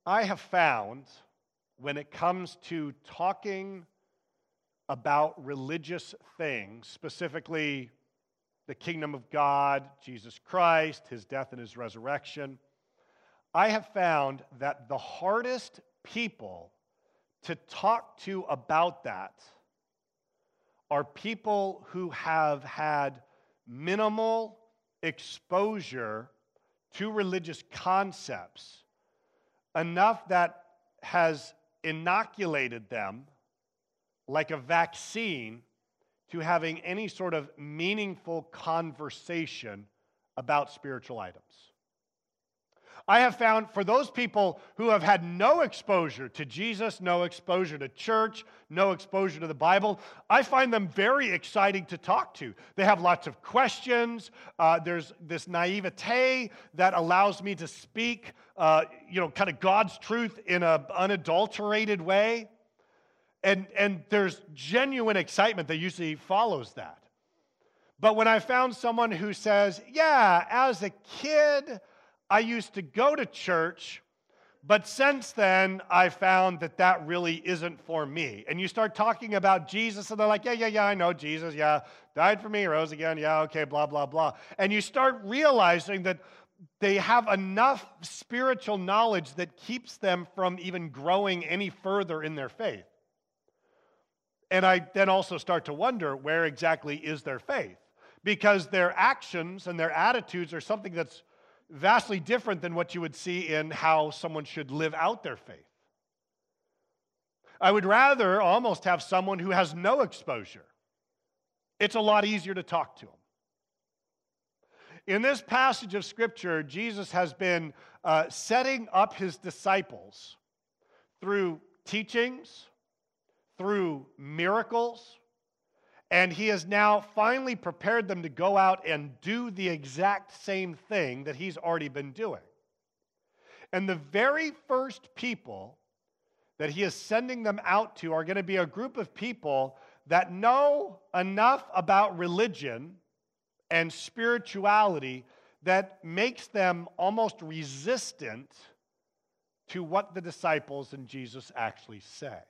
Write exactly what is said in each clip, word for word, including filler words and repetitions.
I have found when it comes to talking about religious things, specifically the kingdom of God, Jesus Christ, his death and his resurrection, I have found that the hardest people to talk to about that are people who have had minimal exposure to religious concepts, enough that has inoculated them like a vaccine to having any sort of meaningful conversation about spiritual items. I have found for those people who have had no exposure to Jesus, no exposure to church, no exposure to the Bible, I find them very exciting to talk to. They have lots of questions. Uh, there's this naivete that allows me to speak, uh, you know, kind of God's truth in an unadulterated way. And, and there's genuine excitement that usually follows that. But when I found someone who says, yeah, as a kid, I used to go to church, but since then, I found that that really isn't for me. And you start talking about Jesus, and they're like, yeah, yeah, yeah, I know Jesus, yeah, died for me, rose again, yeah, okay, blah, blah, blah. And you start realizing that they have enough spiritual knowledge that keeps them from even growing any further in their faith. And I then also start to wonder, where exactly is their faith? Because their actions and their attitudes are something that's vastly different than what you would see in how someone should live out their faith. I would rather almost have someone who has no exposure. It's a lot easier to talk to them. In this passage of Scripture, Jesus has been uh, setting up his disciples through teachings, through miracles, and he has now finally prepared them to go out and do the exact same thing that he's already been doing. And the very first people that he is sending them out to are going to be a group of people that know enough about religion and spirituality that makes them almost resistant to what the disciples and Jesus actually say.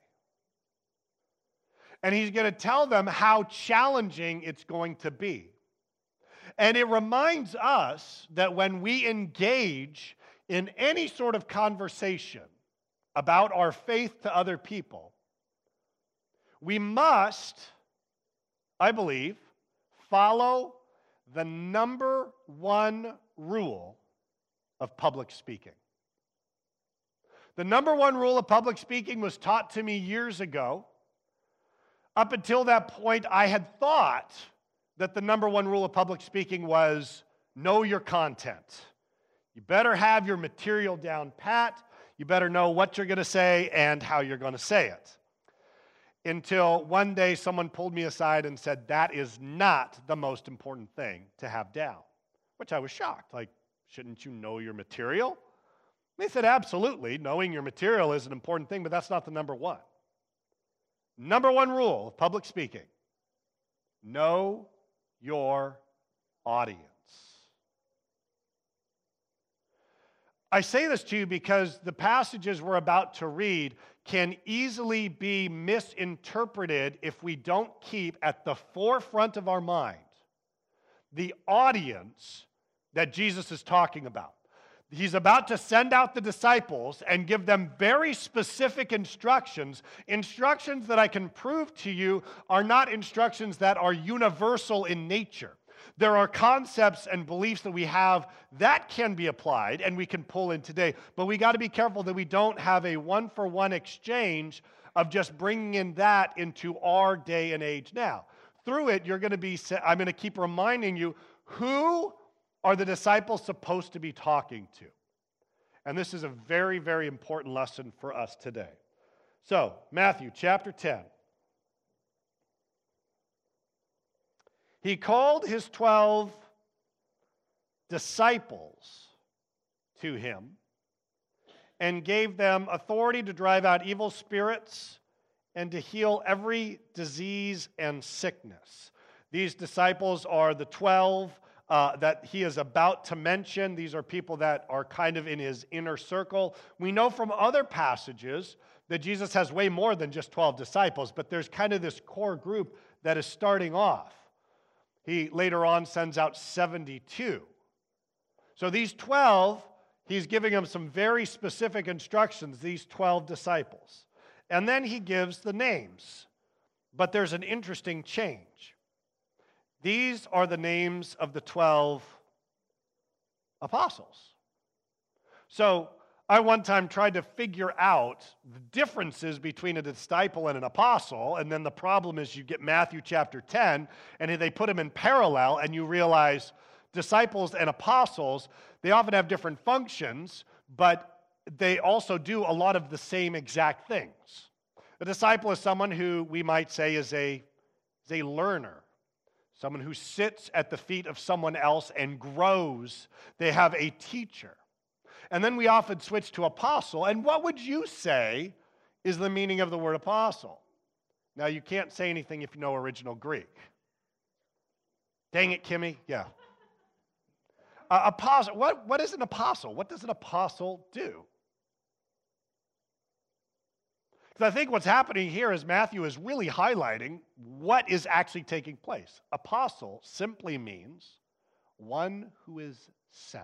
And he's going to tell them how challenging it's going to be. And it reminds us that when we engage in any sort of conversation about our faith to other people, we must, I believe, follow the number one rule of public speaking. The number one rule of public speaking was taught to me years ago. Up until that point, I had thought that the number one rule of public speaking was know your content. You better have your material down pat. You better know what you're going to say and how you're going to say it. Until one day someone pulled me aside and said, that is not the most important thing to have down. Which I was shocked. Like, shouldn't you know your material? They said, absolutely. Knowing your material is an important thing, but that's not the number one. Number one rule of public speaking, know your audience. I say this to you because the passages we're about to read can easily be misinterpreted if we don't keep at the forefront of our mind the audience that Jesus is talking about. He's about to send out the disciples and give them very specific instructions, instructions that I can prove to you are not instructions that are universal in nature. There are concepts and beliefs that we have that can be applied and we can pull in today, but we got to be careful that we don't have a one-for-one exchange of just bringing in that into our day and age now. Through it, you're going to be, I'm going to keep reminding you who are the disciples supposed to be talking to? And this is a very, very important lesson for us today. So, Matthew chapter ten. He called his twelve disciples to him and gave them authority to drive out evil spirits and to heal every disease and sickness. These disciples are the twelve. uh, that he is about to mention. These are people that are kind of in his inner circle. We know from other passages that Jesus has way more than just twelve disciples, but there's kind of this core group that is starting off. He later on sends out seventy-two. So these twelve, he's giving them some very specific instructions, these twelve disciples. And then he gives the names. But there's an interesting change. These are the names of the twelve apostles. So I one time tried to figure out the differences between a disciple and an apostle, and then the problem is you get Matthew chapter ten, and they put them in parallel, and you realize disciples and apostles, they often have different functions, but they also do a lot of the same exact things. A disciple is someone who we might say is a, is a learner, someone who sits at the feet of someone else and grows. They have a teacher. And then we often switch to apostle. And what would you say is the meaning of the word apostle? Now, you can't say anything if you know original Greek. Dang it, Kimmy. Yeah. Uh, apostle. What, what is an apostle? What does an apostle do? Because I think what's happening here is Matthew is really highlighting what is actually taking place. Apostle simply means one who is sent.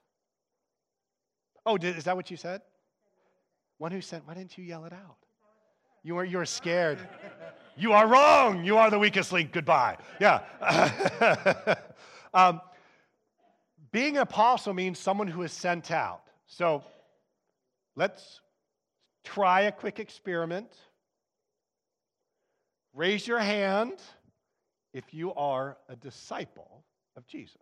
Oh, did, is that what you said? One who sent. Why didn't you yell it out? You were, you were scared. You are wrong. You are the weakest link. Goodbye. Yeah. um, being an apostle means someone who is sent out. So let's try a quick experiment. Raise your hand if you are a disciple of Jesus.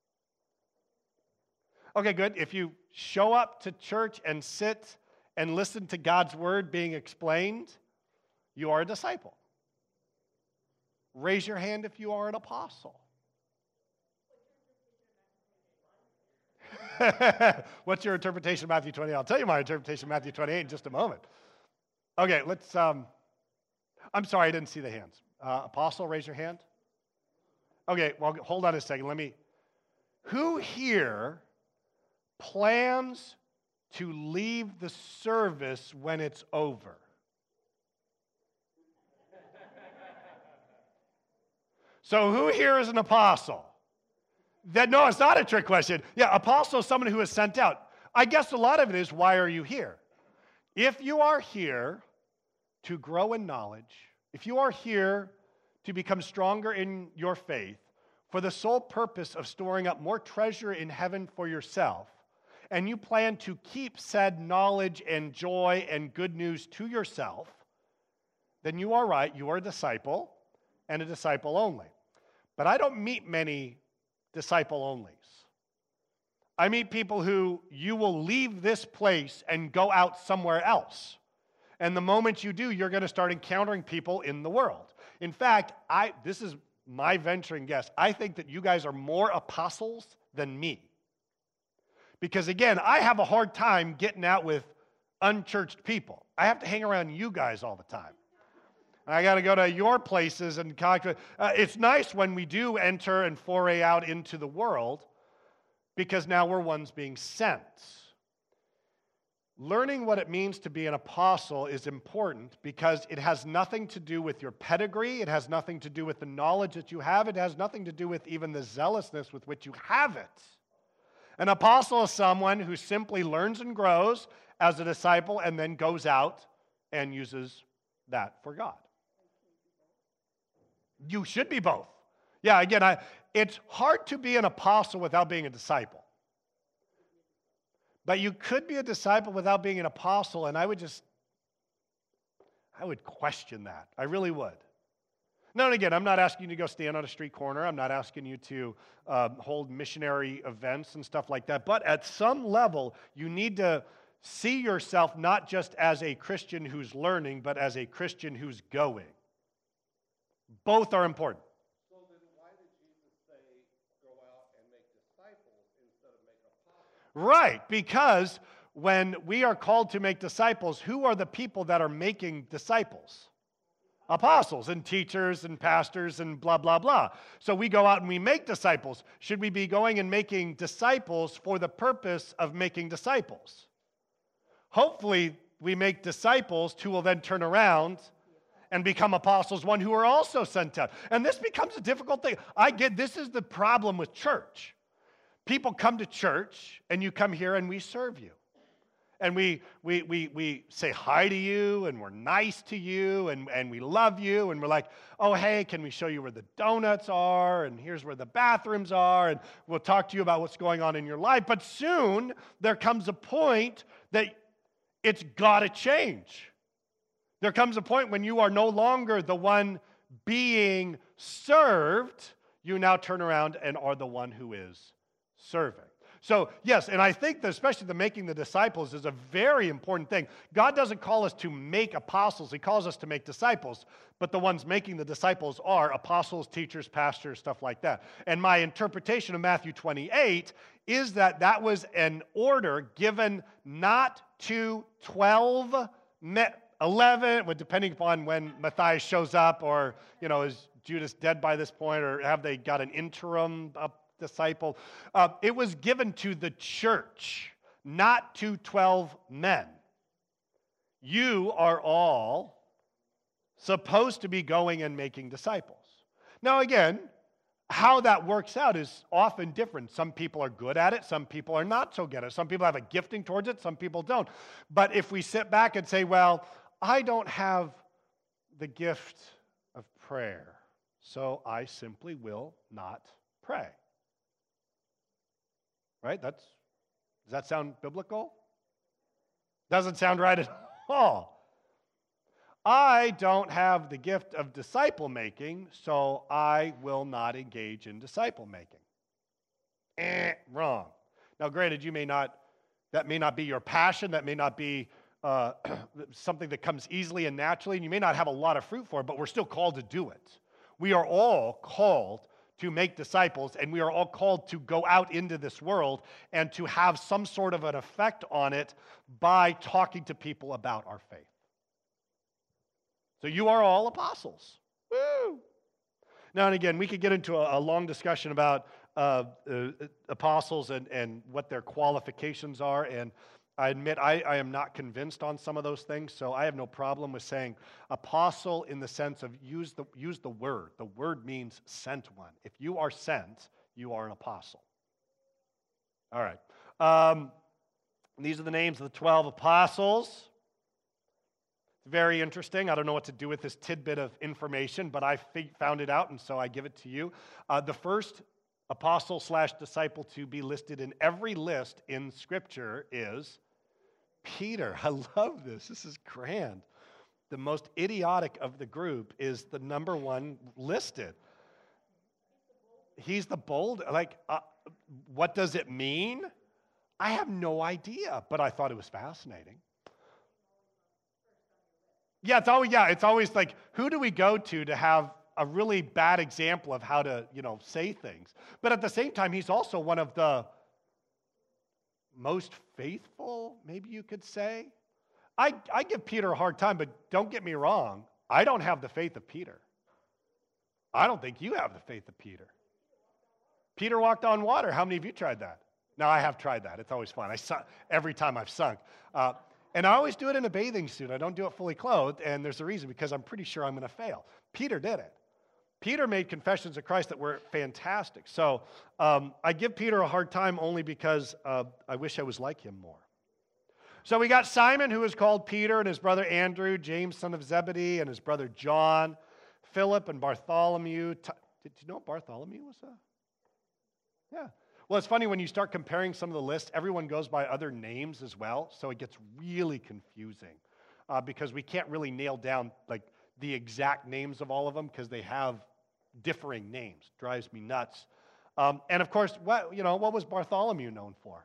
Okay, good. If you show up to church and sit and listen to God's word being explained, you are a disciple. Raise your hand if you are an apostle. What's your interpretation of Matthew twenty-eight? I'll tell you my interpretation of Matthew twenty-eight in just a moment. Okay, let's, um, I'm sorry, I didn't see the hands. Uh, apostle, raise your hand. Okay, well, hold on a second. Let me, who here plans to leave the service when it's over? So who here is an apostle? That, no, it's not a trick question. Yeah, apostle is someone who is sent out. I guess a lot of it is, why are you here? If you are here to grow in knowledge, if you are here to become stronger in your faith for the sole purpose of storing up more treasure in heaven for yourself, and you plan to keep said knowledge and joy and good news to yourself, then you are right, you are a disciple, and a disciple only. But I don't meet many disciple-onlys. I meet people who you will leave this place and go out somewhere else. And the moment you do, you're going to start encountering people in the world. In fact, I this is my venturing guess. I think that you guys are more apostles than me. Because again, I have a hard time getting out with unchurched people. I have to hang around you guys all the time. I got to go to your places and uh, it's nice when we do enter and foray out into the world because now we're ones being sent. Learning what it means to be an apostle is important because it has nothing to do with your pedigree. It has nothing to do with the knowledge that you have. It has nothing to do with even the zealousness with which you have it. An apostle is someone who simply learns and grows as a disciple and then goes out and uses that for God. You should be both. Yeah, again, I, it's hard to be an apostle without being a disciple. But you could be a disciple without being an apostle, and I would just, I would question that. I really would. Now, and again, I'm not asking you to go stand on a street corner. I'm not asking you to um, hold missionary events and stuff like that. But at some level, you need to see yourself not just as a Christian who's learning, but as a Christian who's going. Both are important. So then why did Jesus say, go out and make disciples instead of make apostles? Right, because when we are called to make disciples, who are the people that are making disciples? Apostles and teachers and pastors and blah, blah, blah. So we go out and we make disciples. Should we be going and making disciples for the purpose of making disciples? Hopefully, we make disciples who will then turn around and become apostles, one who are also sent out. And this becomes a difficult thing. I get this is the problem with church. People come to church, and you come here and we serve you. And we we we we say hi to you, and we're nice to you, and, and we love you, and we're like, oh, hey, can we show you where the donuts are, and here's where the bathrooms are, and we'll talk to you about what's going on in your life. But soon, there comes a point that it's got to change. There comes a point when you are no longer the one being served. You now turn around and are the one who is serving. So, yes, and I think that especially the making the disciples is a very important thing. God doesn't call us to make apostles. He calls us to make disciples. But the ones making the disciples are apostles, teachers, pastors, stuff like that. And my interpretation of Matthew twenty-eight is that that was an order given not to twelve, eleven, depending upon when Matthias shows up, or, you know, is Judas dead by this point, or have they got an interim up? Disciple. Uh, it was given to the church, not to twelve men. You are all supposed to be going and making disciples. Now, again, how that works out is often different. Some people are good at it. Some people are not so good at it. Some people have a gifting towards it. Some people don't. But if we sit back and say, well, I don't have the gift of prayer, so I simply will not pray. Right? That's, does that sound biblical? Doesn't sound right at all. I don't have the gift of disciple making, so I will not engage in disciple making. Eh, wrong. Now, granted, you may not, that may not be your passion, that may not be uh, something that comes easily and naturally, and you may not have a lot of fruit for it, but we're still called to do it. We are all called to make disciples, and we are all called to go out into this world and to have some sort of an effect on it by talking to people about our faith. So you are all apostles. Woo! Now and again, we could get into a, a long discussion about uh, uh, apostles and, and what their qualifications are, and I admit I, I am not convinced on some of those things, so I have no problem with saying apostle in the sense of use the, use the word. The word means sent one. If you are sent, you are an apostle. All right. Um, these are the names of the twelve apostles. Very interesting. I don't know what to do with this tidbit of information, but I found it out, and so I give it to you. Uh, the first apostle slash disciple to be listed in every list in Scripture is Peter. I love this. This is grand. The most idiotic of the group is the number one listed. He's the bold. Like, uh, what does it mean? I have no idea, but I thought it was fascinating. Yeah, it's always, yeah, it's always like, who do we go to to have a really bad example of how to, you know, say things? But at the same time, he's also one of the most faithful, maybe you could say. I, I give Peter a hard time, but don't get me wrong. I don't have the faith of Peter. I don't think you have the faith of Peter. Peter walked on water. How many of you tried that? No, I have tried that. It's always fun. I su- every time I've sunk. Uh, and I always do it in a bathing suit. I don't do it fully clothed, and there's a reason, because I'm pretty sure I'm going to fail. Peter did it. Peter made confessions of Christ that were fantastic. So um, I give Peter a hard time only because uh, I wish I was like him more. So we got Simon, who is called Peter, and his brother Andrew, James, son of Zebedee, and his brother John, Philip and Bartholomew. Did you know Bartholomew was a? Yeah. Well, it's funny when you start comparing some of the lists, everyone goes by other names as well, so it gets really confusing uh, because we can't really nail down like the exact names of all of them because they have differing names. Drives me nuts. Um, and of course, what you know, what was Bartholomew known for?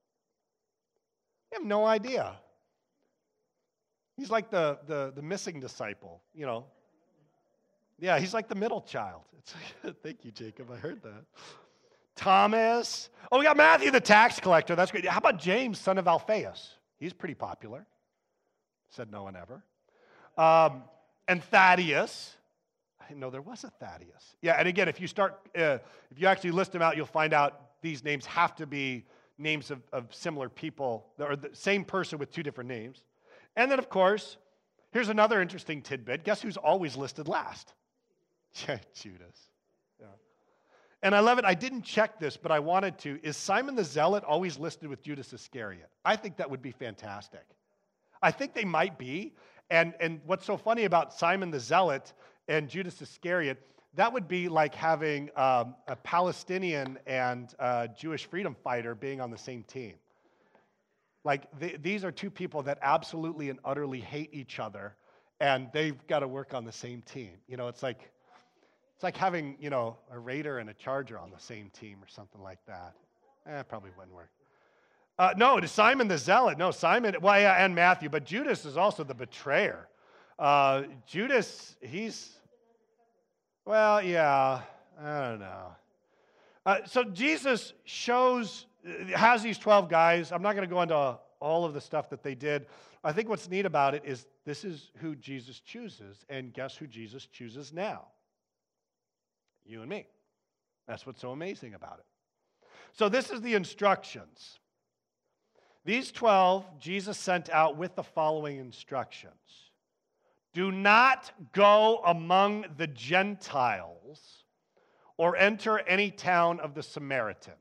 I have no idea. He's like the the the missing disciple, you know. Yeah, he's like the middle child. It's, thank you, Jacob. I heard that. Thomas. Oh, we got Matthew, the tax collector. That's great. How about James, son of Alphaeus? He's pretty popular. Said no one ever. Um, and Thaddeus. I didn't know there was a Thaddeus. Yeah, and again, if you start, uh, if you actually list them out, you'll find out these names have to be names of, of similar people, or the same person with two different names. And then, of course, here's another interesting tidbit. Guess who's always listed last? Judas. Yeah. And I love it. I didn't check this, but I wanted to. Is Simon the Zealot always listed with Judas Iscariot? I think that would be fantastic. I think they might be. And, and what's so funny about Simon the Zealot and Judas Iscariot, that would be like having um, a Palestinian and a Jewish freedom fighter being on the same team. Like, they, these are two people that absolutely and utterly hate each other, and they've got to work on the same team. You know, it's like it's like having, you know, a Raider and a Charger on the same team or something like that. Eh, probably wouldn't work. Uh, no, it is Simon the Zealot. No, Simon, well, yeah, and Matthew, but Judas is also the betrayer. Uh, Judas, he's, well, yeah, I don't know. Uh, so Jesus shows, has these twelve guys. I'm not going to go into all of the stuff that they did. I think what's neat about it is this is who Jesus chooses, and guess who Jesus chooses now? You and me. That's what's so amazing about it. So this is the instructions. These twelve, Jesus sent out with the following instructions. Do not go among the Gentiles or enter any town of the Samaritans.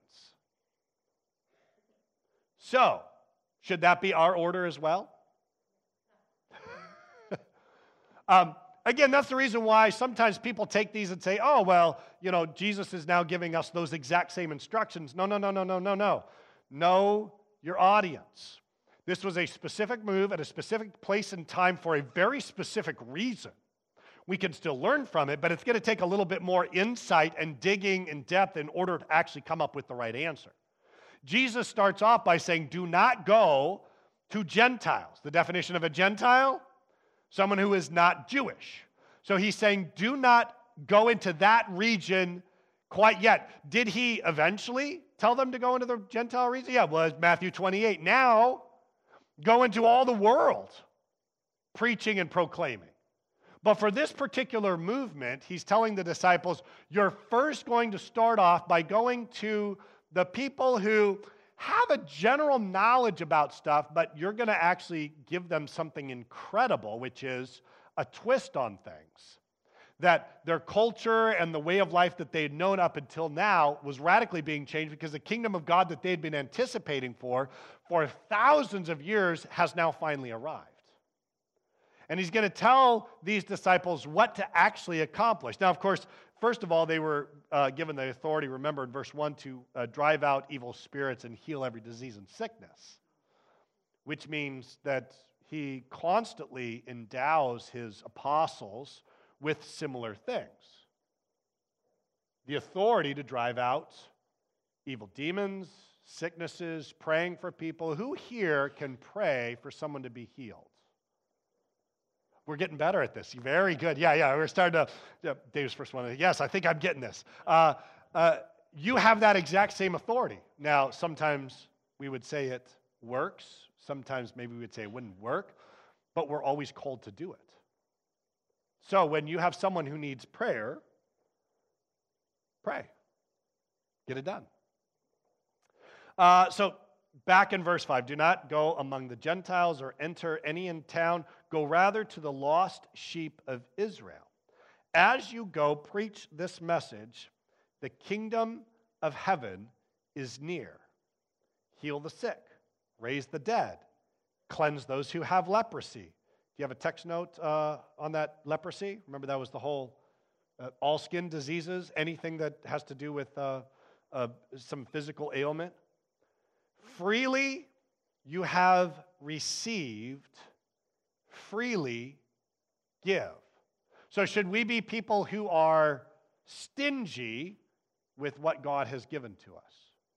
So, should that be our order as well? um, again, that's the reason why sometimes people take these and say, oh, well, you know, Jesus is now giving us those exact same instructions. No, no, no, no, no, no, no. Know your audience. This was a specific move at a specific place and time for a very specific reason. We can still learn from it, but it's going to take a little bit more insight and digging in depth in order to actually come up with the right answer. Jesus starts off by saying, do not go to Gentiles. The definition of a Gentile? Someone who is not Jewish. So he's saying, do not go into that region quite yet. Did he eventually tell them to go into the Gentile region? Yeah, well, it's Matthew twenty-eight. Now, go into all the world, preaching and proclaiming. But for this particular movement, he's telling the disciples, you're first going to start off by going to the people who have a general knowledge about stuff, but you're going to actually give them something incredible, which is a twist on things. That their culture and the way of life that they had known up until now was radically being changed because the kingdom of God that they had been anticipating for, for thousands of years, has now finally arrived. And he's going to tell these disciples what to actually accomplish. Now, of course, first of all, they were uh, given the authority, remember in verse one, to uh, drive out evil spirits and heal every disease and sickness, which means that he constantly endows his apostles with similar things. The authority to drive out evil demons, sicknesses, praying for people. Who here can pray for someone to be healed? We're getting better at this. Very good. Yeah, yeah. We're starting to. Yeah, Dave's first one. Yes, I think I'm getting this. Uh, uh, you have that exact same authority. Now, sometimes we would say it works. Sometimes maybe we would say it wouldn't work. But we're always called to do it. So when you have someone who needs prayer, pray. Get it done. Uh, so back in verse five, do not go among the Gentiles or enter any in town. Go rather to the lost sheep of Israel. As you go, preach this message. The kingdom of heaven is near. Heal the sick. Raise the dead. Cleanse those who have leprosy. Do you have a text note uh, on that leprosy? Remember that was the whole uh, all skin diseases, anything that has to do with uh, uh, some physical ailment. Freely you have received, freely give. So should we be people who are stingy with what God has given to us?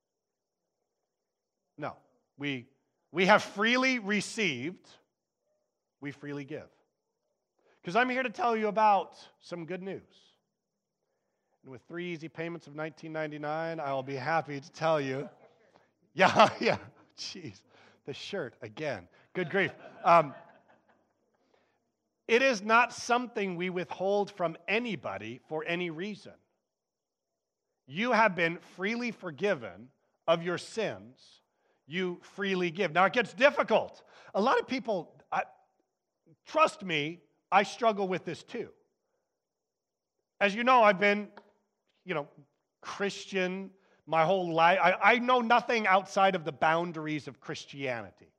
No. We, we have freely received, we freely give. Because I'm here to tell you about some good news. And with three easy payments of nineteen ninety-nine, I'll be happy to tell you. Yeah, yeah, jeez. The shirt, again. Good grief. Um, It is not something we withhold from anybody for any reason. You have been freely forgiven of your sins. You freely give. Now, it gets difficult. A lot of people, I, trust me, I struggle with this too. As you know, I've been, you know, Christian my whole life. I, I know nothing outside of the boundaries of Christianity.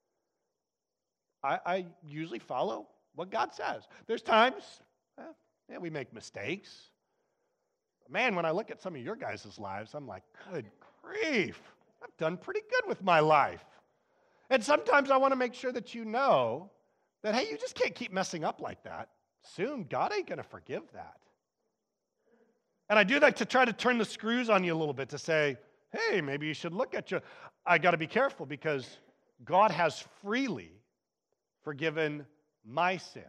I, I usually follow what God says. There's times, eh, yeah, we make mistakes. Man, when I look at some of your guys' lives, I'm like, good grief, I've done pretty good with my life. And sometimes I want to make sure that you know that, hey, you just can't keep messing up like that. Soon, God ain't going to forgive that. And I do that to try to turn the screws on you a little bit to say, hey, maybe you should look at your... I got to be careful because God has freely forgiven my sin.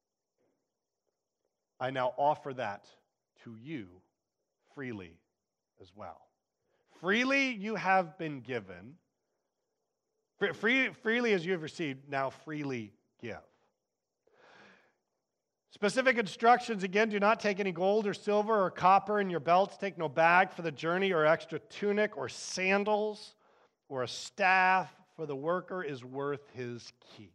I now offer that to you freely as well. Freely you have been given. Free, freely as you have received, now freely give. Specific instructions, again, do not take any gold or silver or copper in your belts. Take no bag for the journey or extra tunic or sandals or a staff, for the worker is worth his keep.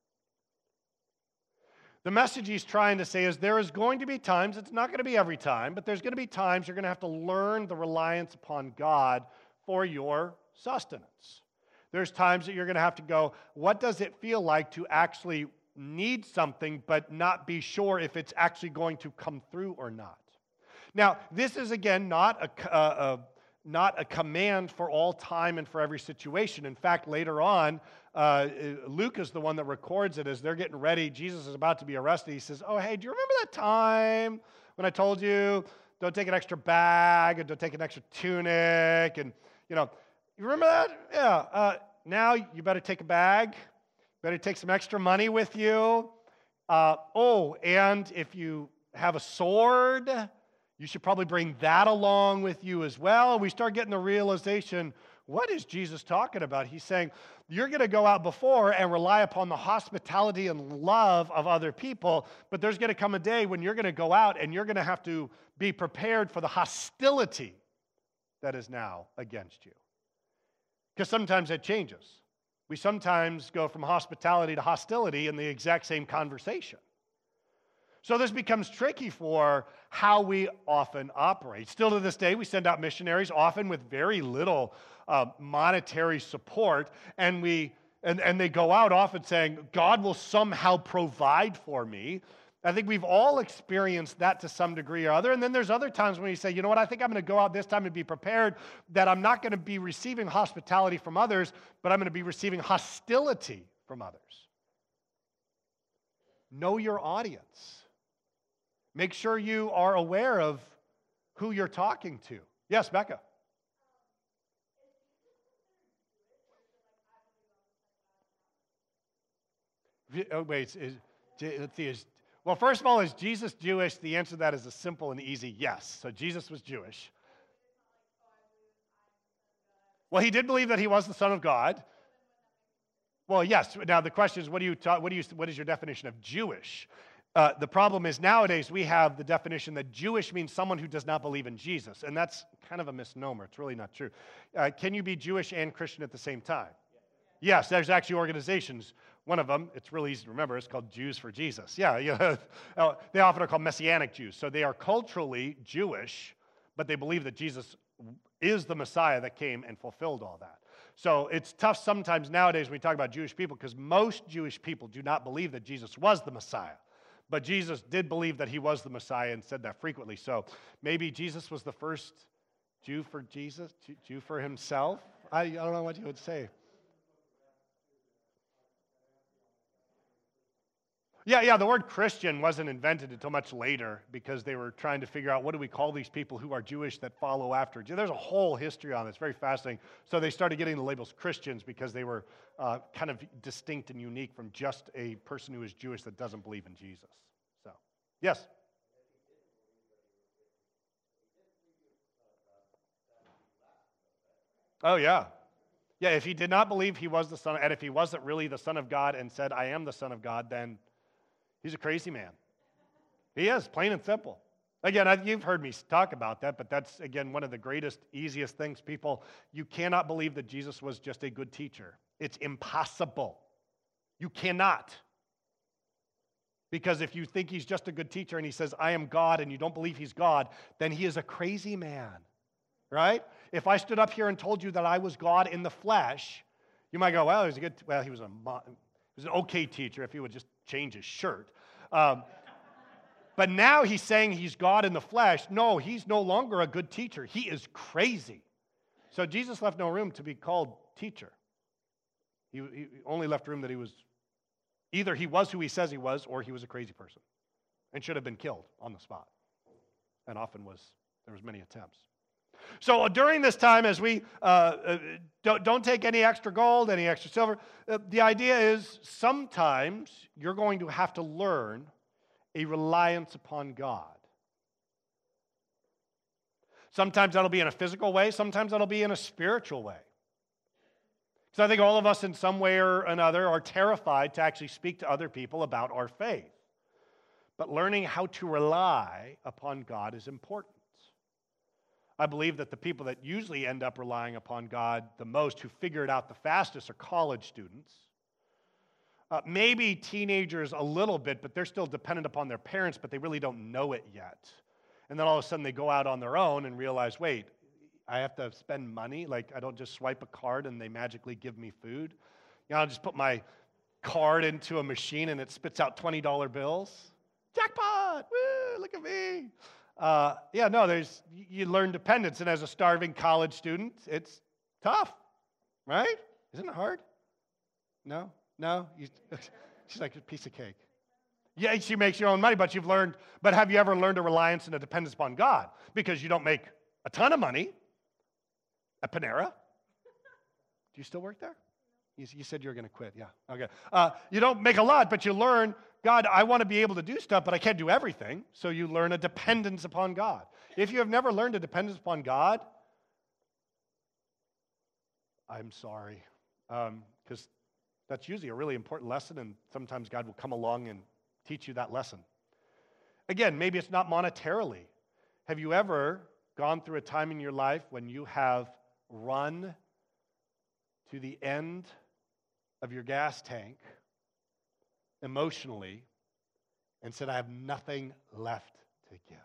The message he's trying to say is there is going to be times, it's not going to be every time, but there's going to be times you're going to have to learn the reliance upon God for your sustenance. There's times that you're going to have to go, what does it feel like to actually need something but not be sure if it's actually going to come through or not? Now, this is, again, not a, uh, a, not a command for all time and for every situation. In fact, later on, uh, Luke is the one that records it as they're getting ready. Jesus is about to be arrested. He says, oh, hey, do you remember that time when I told you don't take an extra bag and don't take an extra tunic? And, you know, you remember that? Yeah. Uh, now you better take a bag. Better take some extra money with you. Uh, oh, and if you have a sword, you should probably bring that along with you as well. We start getting the realization, what is Jesus talking about? He's saying, you're going to go out before and rely upon the hospitality and love of other people, but there's going to come a day when you're going to go out and you're going to have to be prepared for the hostility that is now against you. Because sometimes it changes. We sometimes go from hospitality to hostility in the exact same conversation. So this becomes tricky for how we often operate. Still to this day, we send out missionaries, often with very little uh, monetary support, and we and, and they go out often saying, God will somehow provide for me. I think we've all experienced that to some degree or other. And then there's other times when you say, you know what, I think I'm going to go out this time and be prepared that I'm not going to be receiving hospitality from others, but I'm going to be receiving hostility from others. Know your audience. Make sure you are aware of who you're talking to. Yes, Becca. Oh, wait, is, let's see, is, well, first of all, is Jesus Jewish? The answer to that is a simple and easy yes. So Jesus was Jewish. Well, he did believe that he was the Son of God. Well, yes. Now the question is, what do you ta- what do you what is your definition of Jewish? Uh, the problem is nowadays we have the definition that Jewish means someone who does not believe in Jesus, and that's kind of a misnomer. It's really not true. Uh, can you be Jewish and Christian at the same time? Yes, there's actually organizations. One of them, it's really easy to remember, it's called Jews for Jesus. Yeah, you know, they often are called Messianic Jews. So they are culturally Jewish, but they believe that Jesus is the Messiah that came and fulfilled all that. So it's tough sometimes nowadays when we talk about Jewish people because most Jewish people do not believe that Jesus was the Messiah. But Jesus did believe that he was the Messiah and said that frequently. So maybe Jesus was the first Jew for Jesus, Jew for himself. I, I don't know what you would say. Yeah, yeah, the word Christian wasn't invented until much later because they were trying to figure out what do we call these people who are Jewish that follow after. There's a whole history on this, very fascinating. So they started getting the labels Christians because they were uh, kind of distinct and unique from just a person who is Jewish that doesn't believe in Jesus. So, yes? Oh, yeah. Yeah, if he did not believe he was the Son, and if he wasn't really the Son of God and said, I am the Son of God, then He's a crazy man. He is, plain and simple. Again, I, you've heard me talk about that, but that's, again, one of the greatest, easiest things. People, you cannot believe that Jesus was just a good teacher. It's impossible. You cannot. Because if you think he's just a good teacher and he says, I am God, and you don't believe he's God, then he is a crazy man, right? If I stood up here and told you that I was God in the flesh, you might go, well, he was a good, well, he was, a, he was an okay teacher if he would just change his shirt. Um, But now he's saying he's God in the flesh. No, he's no longer a good teacher. He is crazy. So Jesus left no room to be called teacher. He, he only left room that he was, either he was who he says he was, or he was a crazy person and should have been killed on the spot. And often was, there was many attempts. So during this time, as we uh, uh, don't, don't take any extra gold, any extra silver, uh, the idea is sometimes you're going to have to learn a reliance upon God. Sometimes that'll be in a physical way, sometimes that'll be in a spiritual way. Because I think all of us in some way or another are terrified to actually speak to other people about our faith. But learning how to rely upon God is important. I believe that the people that usually end up relying upon God the most, who figure it out the fastest, are college students. Uh, maybe teenagers a little bit, but they're still dependent upon their parents, but they really don't know it yet. And then all of a sudden they go out on their own and realize, wait, I have to spend money? Like, I don't just swipe a card and they magically give me food? You know, I'll just put my card into a machine and it spits out twenty dollar bills. Jackpot! Woo, look at me. Uh, yeah, no, there's, you learn dependence. And as a starving college student, it's tough, right? Isn't it hard? No? No? You, she's like a piece of cake. Yeah, she makes your own money, but you've learned, but have you ever learned a reliance and a dependence upon God? Because you don't make a ton of money at Panera. Do you still work there? You, you said you were going to quit, yeah. Okay. Uh, you don't make a lot, but you learn, God, I want to be able to do stuff, but I can't do everything. So you learn a dependence upon God. If you have never learned a dependence upon God, I'm sorry. Because um, that's usually a really important lesson, and sometimes God will come along and teach you that lesson. Again, maybe it's not monetarily. Have you ever gone through a time in your life when you have run to the end of your gas tank emotionally and said, I have nothing left to give?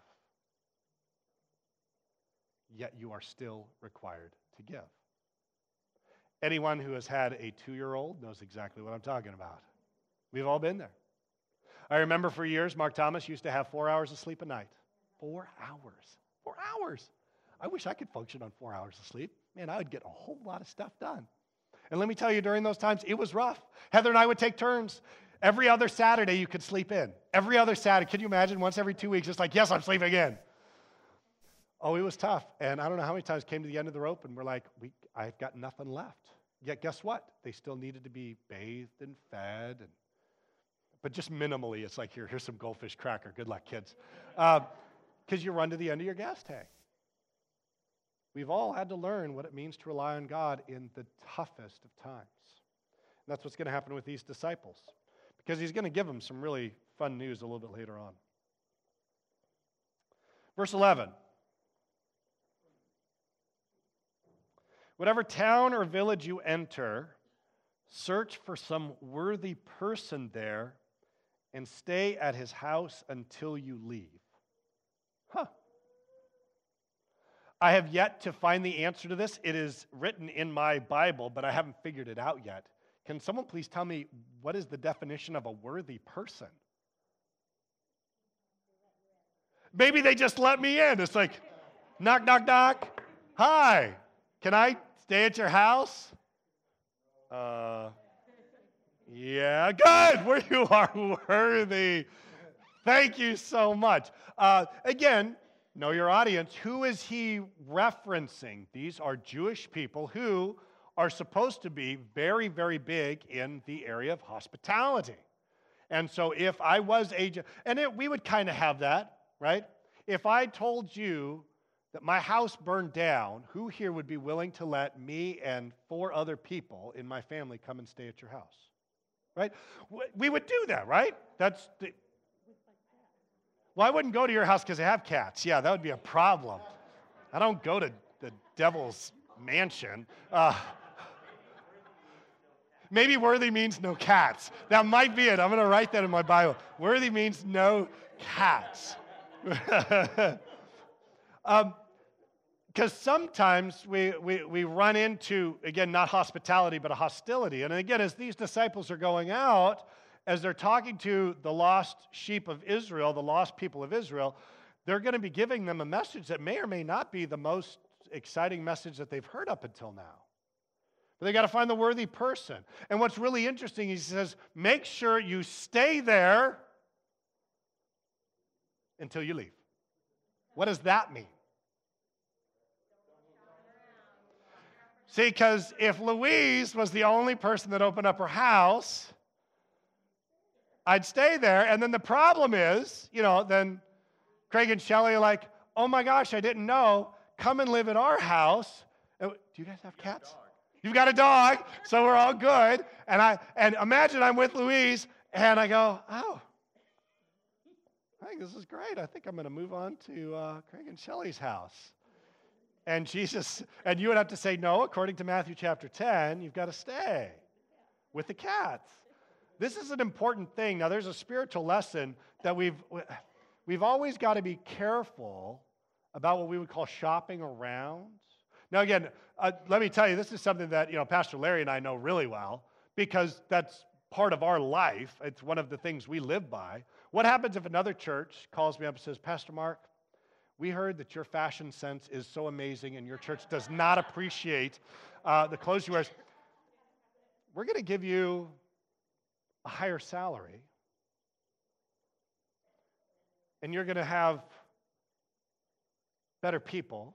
Yet you are still required to give. Anyone who has had a two-year-old knows exactly what I'm talking about. We've all been there. I remember for years, Mark Thomas used to have four hours of sleep a night. Four hours. Four hours. I wish I could function on four hours of sleep. Man, I would get a whole lot of stuff done. And let me tell you, during those times, it was rough. Heather and I would take turns. Every other Saturday, you could sleep in. Every other Saturday. Can you imagine? Once every two weeks, it's like, yes, I'm sleeping in. Oh, it was tough. And I don't know how many times came to the end of the rope and we're like, we, I've got nothing left. Yet guess what? They still needed to be bathed and fed. And, but just minimally, it's like, here, here's some goldfish cracker. Good luck, kids. Because uh, you run to the end of your gas tank. We've all had to learn what it means to rely on God in the toughest of times. And that's what's going to happen with these disciples. Because he's going to give them some really fun news a little bit later on. Verse eleven. Whatever town or village you enter, search for some worthy person there and stay at his house until you leave. Huh. I have yet to find the answer to this. It is written in my Bible, but I haven't figured it out yet. Can someone please tell me, what is the definition of a worthy person? Maybe they just let me in. It's like, knock, knock, knock. Hi, can I stay at your house? Uh, yeah, good. Where you are worthy. Thank you so much. Uh, again, know your audience. Who is he referencing? These are Jewish people who are supposed to be very, very big in the area of hospitality. And so if I was a, and it, we would kind of have that, right? If I told you that my house burned down, who here would be willing to let me and four other people in my family come and stay at your house? Right? We would do that, right? That's the, Well, I wouldn't go to your house because I have cats. Yeah, that would be a problem. I don't go to the devil's mansion. Uh, maybe worthy means no cats. That might be it. I'm going to write that in my Bible. Worthy means no cats. um, Because sometimes we, we, we run into, again, not hospitality, but a hostility. And again, as these disciples are going out, as they're talking to the lost sheep of Israel, the lost people of Israel, they're going to be giving them a message that may or may not be the most exciting message that they've heard up until now. But they got to find the worthy person. And what's really interesting, he says, make sure you stay there until you leave. What does that mean? See, because if Louise was the only person that opened up her house, I'd stay there. And then the problem is, you know, then Craig and Shelley are like, oh my gosh, I didn't know. Come and live at our house. Do you guys have cats? You've got a dog, so we're all good. And I and imagine I'm with Louise, and I go, oh, I think this is great. I think I'm going to move on to uh, Craig and Shelley's house. And Jesus, and you would have to say, no, according to Matthew chapter ten, you've got to stay with the cats. This is an important thing. Now, there's a spiritual lesson that we've, we've always got to be careful about what we would call shopping around. Now, again, uh, let me tell you, this is something that, you know, Pastor Larry and I know really well because that's part of our life. It's one of the things we live by. What happens if another church calls me up and says, Pastor Mark, we heard that your fashion sense is so amazing and your church does not appreciate uh, the clothes you wear. We're going to give you a higher salary, and you're going to have better people.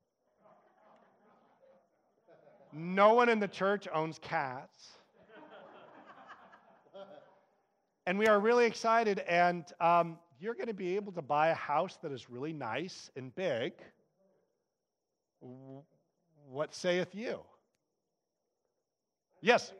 No one in the church owns cats. And we are really excited, and um, you're going to be able to buy a house that is really nice and big. What saith you? Yes?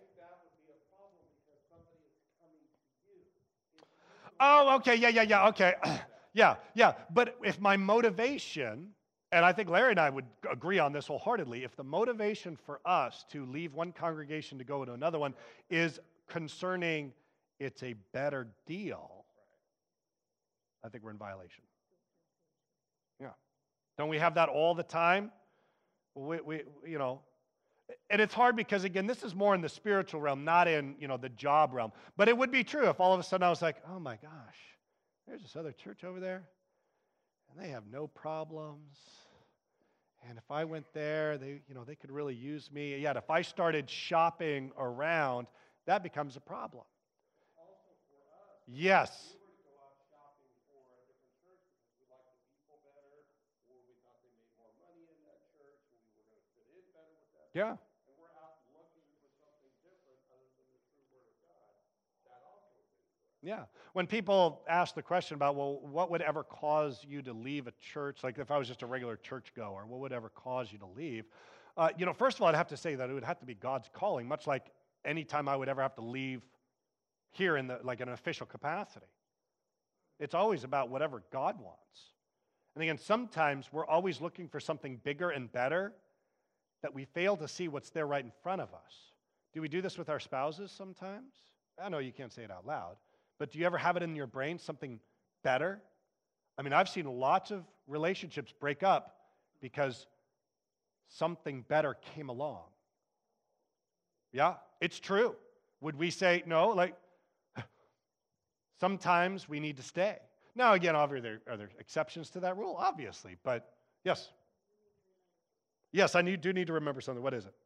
Oh, okay, yeah, yeah, yeah, okay. yeah, yeah. But if my motivation, and I think Larry and I would agree on this wholeheartedly, if the motivation for us to leave one congregation to go to another one is concerning it's a better deal, I think we're in violation. Yeah. Don't we have that all the time? We, we, you know, and it's hard because, again, this is more in the spiritual realm, not in, you know, the job realm. But it would be true if all of a sudden I was like, oh my gosh, there's this other church over there, and they have no problems. And if I went there, they, you know, they could really use me. Yet if I started shopping around, that becomes a problem. Yes. We were to go out shopping for a different church because we liked the people better, or we thought they made more money in that church, and we were going to fit in better with that. Yeah. And we're out looking for something different other than the true Word of God. That also would be correct. Yeah. When people ask the question about, well, what would ever cause you to leave a church? Like if I was just a regular churchgoer, what would ever cause you to leave? Uh, you know, first of all, I'd have to say that it would have to be God's calling, much like any time I would ever have to leave here in the like an official capacity. It's always about whatever God wants. And again, sometimes we're always looking for something bigger and better that we fail to see what's there right in front of us. Do we do this with our spouses sometimes? I know you can't say it out loud, but do you ever have it in your brain, something better? I mean, I've seen lots of relationships break up because something better came along. Yeah, it's true. Would we say, no, like, sometimes we need to stay. Now, again, are there, are there exceptions to that rule? Obviously, but yes. Yes, I need, do need to remember something. What is it?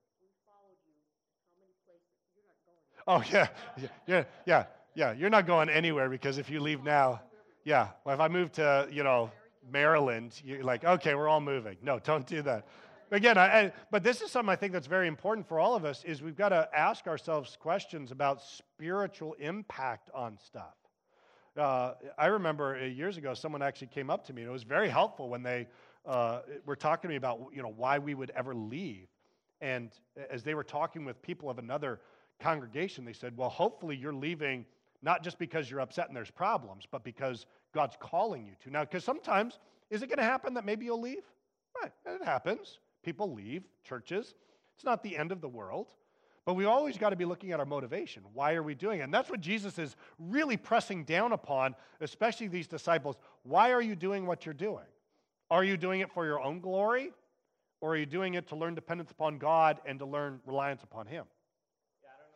Oh, yeah, yeah, yeah, yeah. You're not going anywhere because if you leave now, yeah. Well, if I move to, you know, Maryland, you're like, okay, we're all moving. No, don't do that. Again, I, I, but this is something I think that's very important for all of us is we've got to ask ourselves questions about spiritual impact on stuff. Uh, I remember years ago, someone actually came up to me, and it was very helpful when they uh, were talking to me about, you know, why we would ever leave. And as they were talking with people of another congregation, they said, well, hopefully you're leaving Not just because you're upset and there's problems, but because God's calling you to. Now, because sometimes, is it going to happen that maybe you'll leave? Right, it happens. People leave churches. It's not the end of the world. But we always got to be looking at our motivation. Why are we doing it? And that's what Jesus is really pressing down upon, especially these disciples. Why are you doing what you're doing? Are you doing it for your own glory? Or are you doing it to learn dependence upon God and to learn reliance upon Him? Yeah, I don't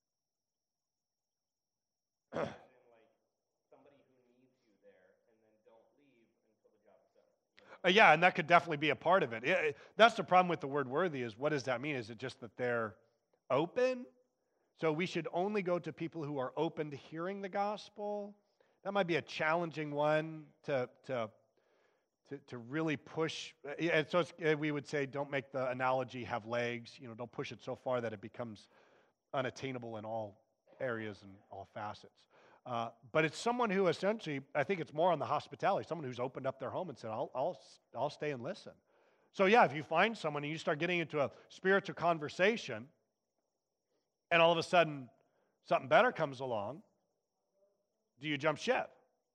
know. Imagine, like somebody who needs you there and then don't leave until the job is done. You know? Uh, yeah, and that could definitely be a part of it. It- it- That's the problem with the word worthy is what does that mean? Is it just that they're open? So we should only go to people who are open to hearing the gospel? That might be a challenging one to to to, to really push. And so it's, uh, we would say don't make the analogy have legs. You know, don't push it so far that it becomes unattainable in all areas and all facets. Uh, but it's someone who essentially, I think it's more on the hospitality, someone who's opened up their home and said, I'll, I'll, I'll stay and listen. So yeah, if you find someone and you start getting into a spiritual conversation and all of a sudden something better comes along, do you jump ship?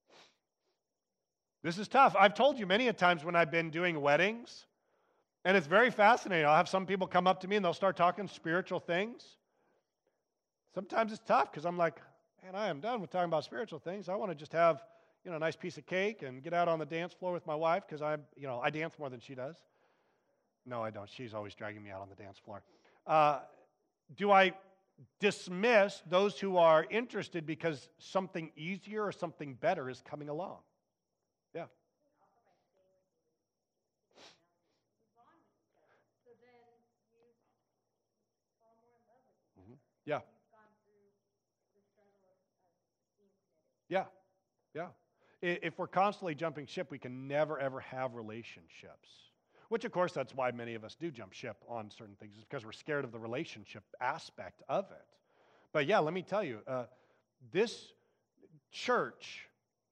This is tough. I've told you many a times when I've been doing weddings, and it's very fascinating. I'll have some people come up to me and they'll start talking spiritual things. Sometimes it's tough because I'm like, man, I am done with talking about spiritual things. I want to just have, you know, a nice piece of cake and get out on the dance floor with my wife because I, you know, I dance more than she does. No, I don't. She's always dragging me out on the dance floor. Uh, do I dismiss those who are interested because something easier or something better is coming along? Yeah. Mm-hmm. Yeah. Yeah. Yeah. If we're constantly jumping ship, we can never, ever have relationships. Which, of course, that's why many of us do jump ship on certain things, is because we're scared of the relationship aspect of it. But yeah, let me tell you, uh, this church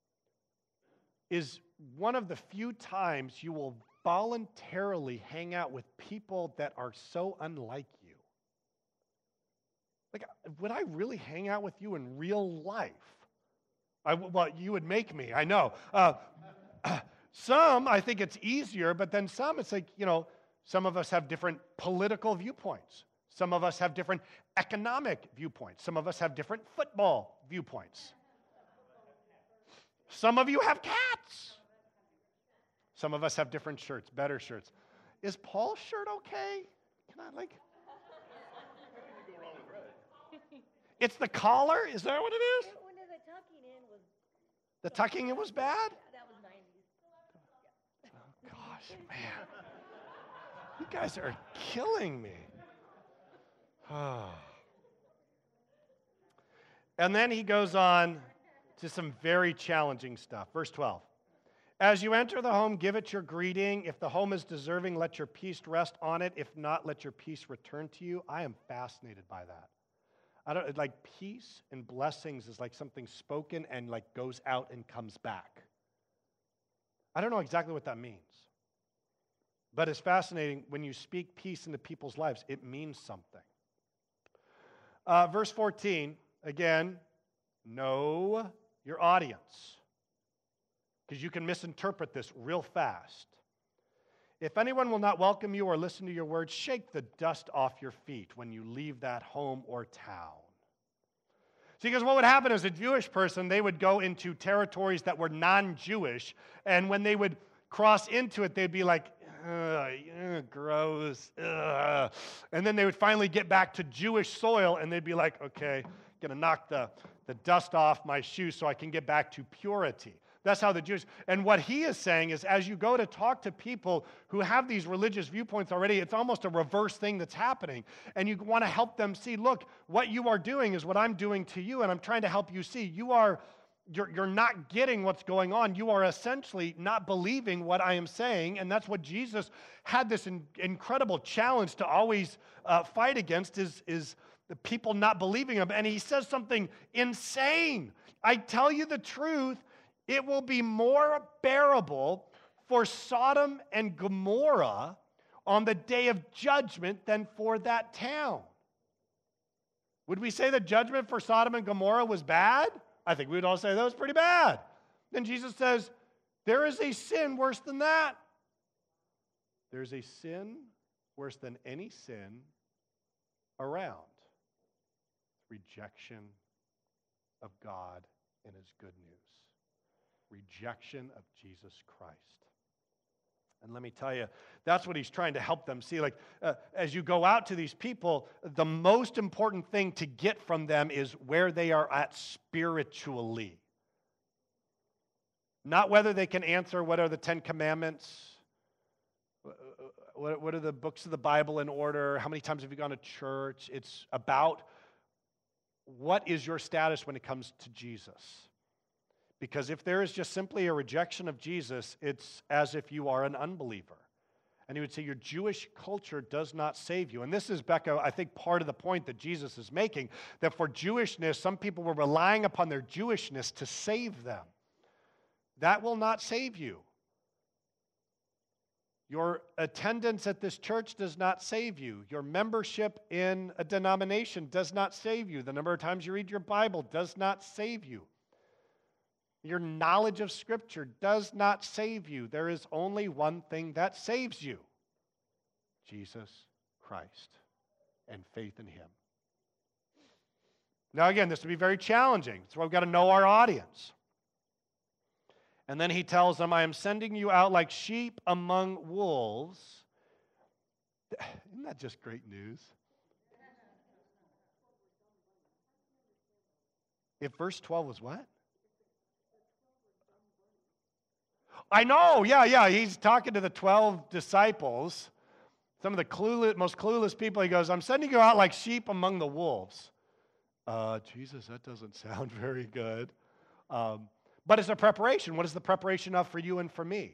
is one of the few times you will voluntarily hang out with people that are so unlike you. Like, would I really hang out with you in real life? I, well, you would make me, I know. Uh, some, I think it's easier, but then some, it's like, you know, some of us have different political viewpoints. Some of us have different economic viewpoints. Some of us have different football viewpoints. Some of you have cats. Some of us have different shirts, better shirts. Is Paul's shirt okay? Can I, like... It's the collar? Is that what it is? When the tucking in was... The tucking in was bad? That was nineties. Oh, gosh, man. You guys are killing me. And then he goes on to some very challenging stuff. Verse twelve. As you enter the home, give it your greeting. If the home is deserving, let your peace rest on it. If not, let your peace return to you. I am fascinated by that. I don't like peace and blessings is like something spoken and like goes out and comes back. I don't know exactly what that means. But it's fascinating when you speak peace into people's lives, it means something. Uh, verse fourteen, again, know your audience. Because you can misinterpret this real fast. If anyone will not welcome you or listen to your words, shake the dust off your feet when you leave that home or town. See, because what would happen as a Jewish person, they would go into territories that were non-Jewish, and when they would cross into it, they'd be like, ugh, ugh, gross, ugh. And then they would finally get back to Jewish soil, and they'd be like, okay, going to knock the, the dust off my shoes so I can get back to purity. That's how the Jews, and what he is saying is as you go to talk to people who have these religious viewpoints already, it's almost a reverse thing that's happening. And you want to help them see, look, what you are doing is what I'm doing to you, and I'm trying to help you see. You are, you're, you're not getting what's going on. You are essentially not believing what I am saying, and that's what Jesus had this in, incredible challenge to always uh, fight against is, is the people not believing him. And he says something insane. I tell you the truth, it will be more bearable for Sodom and Gomorrah on the day of judgment than for that town. Would we say the judgment for Sodom and Gomorrah was bad? I think we would all say that was pretty bad. Then Jesus says, there is a sin worse than that. There's a sin worse than any sin around. Rejection of God and his good news. Rejection of Jesus Christ. And let me tell you, that's what he's trying to help them see. Like, uh, as you go out to these people, the most important thing to get from them is where they are at spiritually. Not whether they can answer what are the Ten Commandments, what, what are the books of the Bible in order, how many times have you gone to church. It's about what is your status when it comes to Jesus. Because if there is just simply a rejection of Jesus, it's as if you are an unbeliever. And he would say your Jewish culture does not save you. And this is, Becca, I think part of the point that Jesus is making, that for Jewishness, some people were relying upon their Jewishness to save them. That will not save you. Your attendance at this church does not save you. Your membership in a denomination does not save you. The number of times you read your Bible does not save you. Your knowledge of Scripture does not save you. There is only one thing that saves you: Jesus Christ and faith in him. Now again, this will be very challenging. That's why we've got to know our audience. And then he tells them, I am sending you out like sheep among wolves. Isn't that just great news? If verse twelve was what? I know, yeah, yeah. He's talking to the twelve disciples, some of the clueless, most clueless people. He goes, I'm sending you out like sheep among the wolves. Uh, Jesus, that doesn't sound very good. Um, but it's a preparation. What is the preparation of for you and for me?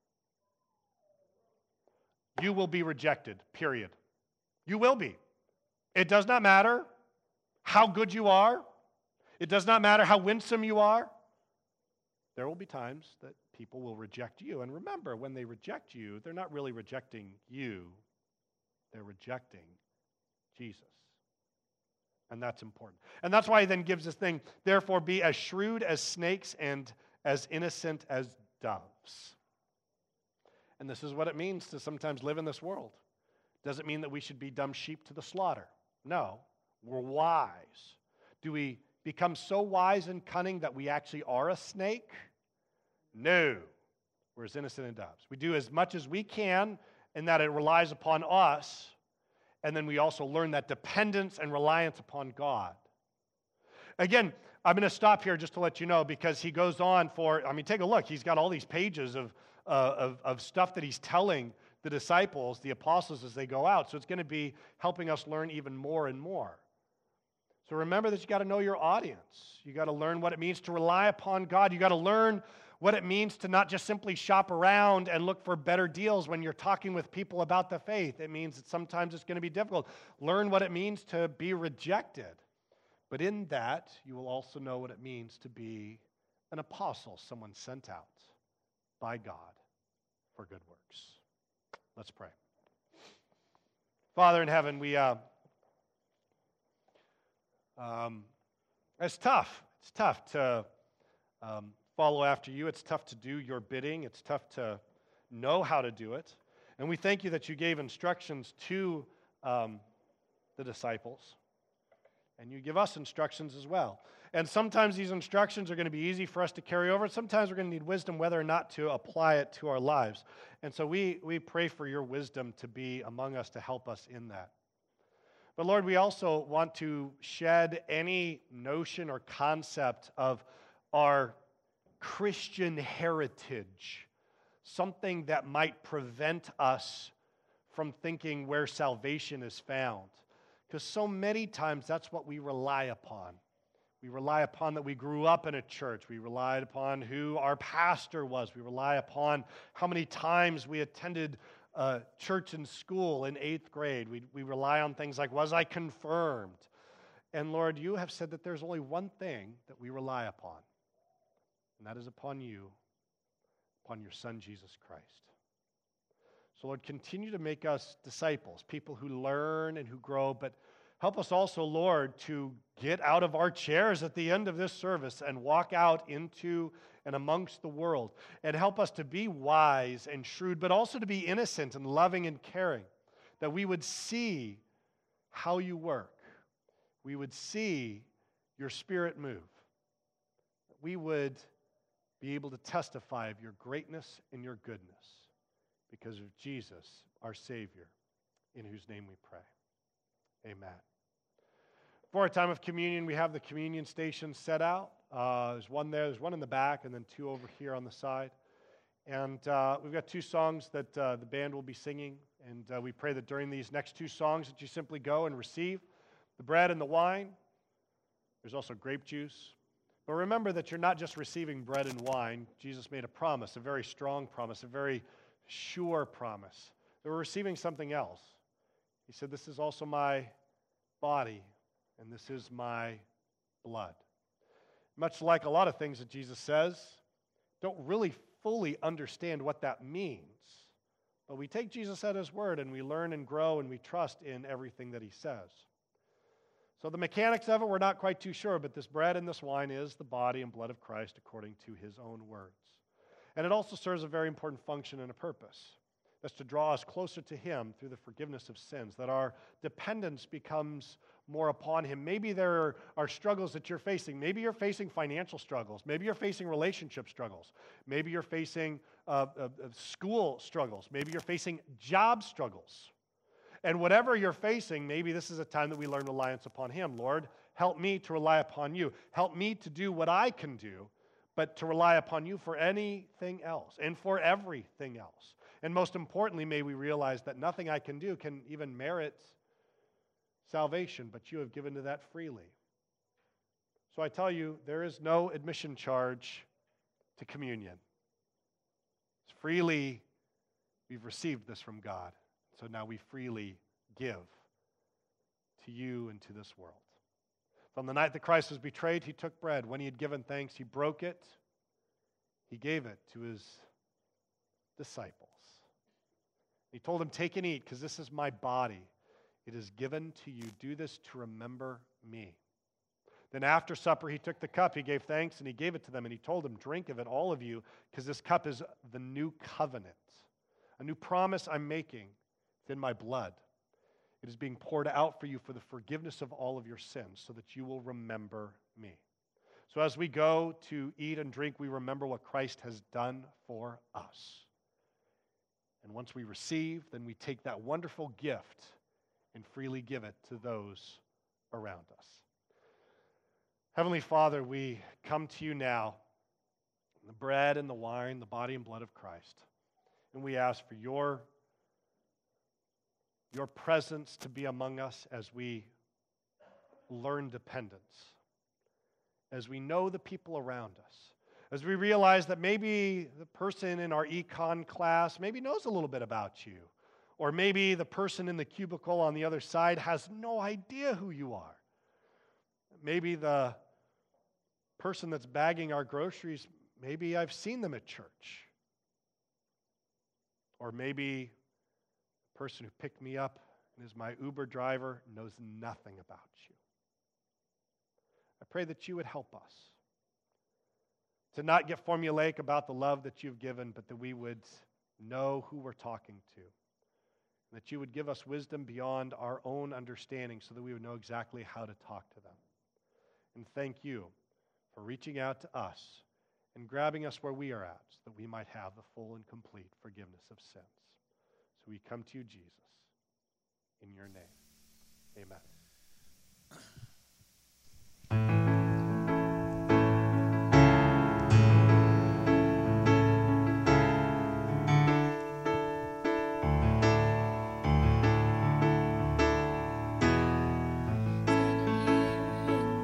You will be rejected, period. You will be. It does not matter how good you are. It does not matter how winsome you are. There will be times that people will reject you. And remember, when they reject you, they're not really rejecting you. They're rejecting Jesus. And that's important. And that's why he then gives this thing, therefore be as shrewd as snakes and as innocent as doves. And this is what it means to sometimes live in this world. Does it mean that we should be dumb sheep to the slaughter? No. We're wise. Do we become so wise and cunning that we actually are a snake? No. We're as innocent as doves. We do as much as we can in that it relies upon us, and then we also learn that dependence and reliance upon God. Again, I'm going to stop here just to let you know, because he goes on for, I mean, take a look. He's got all these pages of, uh, of, of stuff that he's telling the disciples, the apostles, as they go out. So it's going to be helping us learn even more and more. So remember that you got to know your audience. You got to learn what it means to rely upon God. You got to learn what it means to not just simply shop around and look for better deals when you're talking with people about the faith. It means that sometimes it's going to be difficult. Learn what it means to be rejected. But in that, you will also know what it means to be an apostle, someone sent out by God for good works. Let's pray. Father in heaven, we uh, um, it's tough. It's tough to um, follow after you. It's tough to do your bidding. It's tough to know how to do it. And we thank you that you gave instructions to um, the disciples. And you give us instructions as well. And sometimes these instructions are going to be easy for us to carry over. Sometimes we're going to need wisdom whether or not to apply it to our lives. And so we, we pray for your wisdom to be among us to help us in that. But Lord, we also want to shed any notion or concept of our Christian heritage, something that might prevent us from thinking where salvation is found. Because so many times that's what we rely upon. We rely upon that we grew up in a church. We relied upon who our pastor was. We rely upon how many times we attended uh, church and school in eighth grade. We, we rely on things like, was I confirmed? And Lord, you have said that there's only one thing that we rely upon, and that is upon you, upon your Son, Jesus Christ. So Lord, continue to make us disciples, people who learn and who grow, but Help us also, Lord, to get out of our chairs at the end of this service and walk out into and amongst the world. And help us to be wise and shrewd, but also to be innocent and loving and caring. That we would see how you work. We would see your Spirit move. That we would be able to testify of your greatness and your goodness because of Jesus, our Savior, in whose name we pray. Amen. For our time of communion, we have the communion station set out. Uh, there's one there, there's one in the back, and then two over here on the side. And uh, we've got two songs that uh, the band will be singing. And uh, we pray that during these next two songs that you simply go and receive the bread and the wine. There's also grape juice. But remember that you're not just receiving bread and wine. Jesus made a promise, a very strong promise, a very sure promise. That we're receiving something else. He said, this is also my body, and this is my blood. Much like a lot of things that Jesus says, don't really fully understand what that means. But we take Jesus at his word, and we learn and grow, and we trust in everything that he says. So the mechanics of it, we're not quite too sure, but this bread and this wine is the body and blood of Christ according to his own words. And it also serves a very important function and a purpose. That's to draw us closer to him through the forgiveness of sins, that our dependence becomes more upon him. Maybe there are struggles that you're facing. Maybe you're facing financial struggles. Maybe you're facing relationship struggles. Maybe you're facing uh, uh, school struggles. Maybe you're facing job struggles. And whatever you're facing, maybe this is a time that we learn reliance upon him. Lord, help me to rely upon you. Help me to do what I can do, but to rely upon you for anything else and for everything else. And most importantly, may we realize that nothing I can do can even merit salvation, but you have given to that freely. So I tell you, there is no admission charge to communion. It's freely, we've received this from God. So now we freely give to you and to this world. So on the night that Christ was betrayed, he took bread. When he had given thanks, he broke it. He gave it to his disciples. He told them, take and eat, because this is my body. It is given to you. Do this to remember me. Then after supper, he took the cup. He gave thanks, and he gave it to them. And he told them, drink of it, all of you, because this cup is the new covenant, a new promise I'm making. It's in my blood. It is being poured out for you for the forgiveness of all of your sins, so that you will remember me. So as we go to eat and drink, we remember what Christ has done for us. And once we receive, then we take that wonderful gift and freely give it to those around us. Heavenly Father, we come to you now, the bread and the wine, the body and blood of Christ. And we ask for your, your presence to be among us as we learn dependence, as we know the people around us, as we realize that maybe the person in our econ class maybe knows a little bit about you, or maybe the person in the cubicle on the other side has no idea who you are. Maybe the person that's bagging our groceries, maybe I've seen them at church. Or maybe the person who picked me up and is my Uber driver knows nothing about you. I pray that you would help us to not get formulaic about the love that you've given, but that we would know who we're talking to. And that you would give us wisdom beyond our own understanding so that we would know exactly how to talk to them. And thank you for reaching out to us and grabbing us where we are at so that we might have the full and complete forgiveness of sins. So we come to you, Jesus, in your name. Amen.